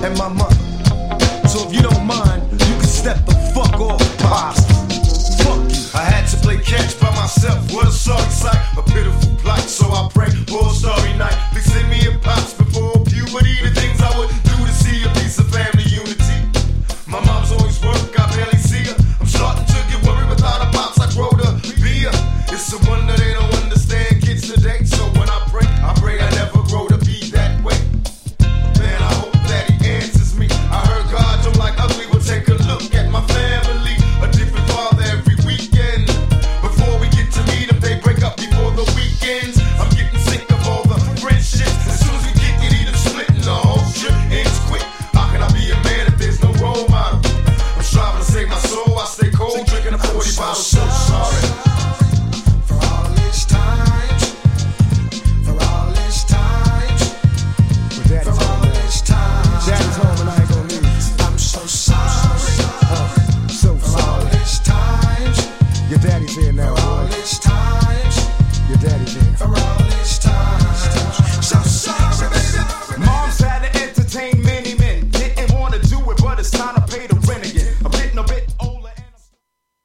and my mother. So if you don't mind, you can step the fuck off, Pops. Fuck you. I had to play catch by myself. What a sorry sight, a pitiful plight. So I pray for a story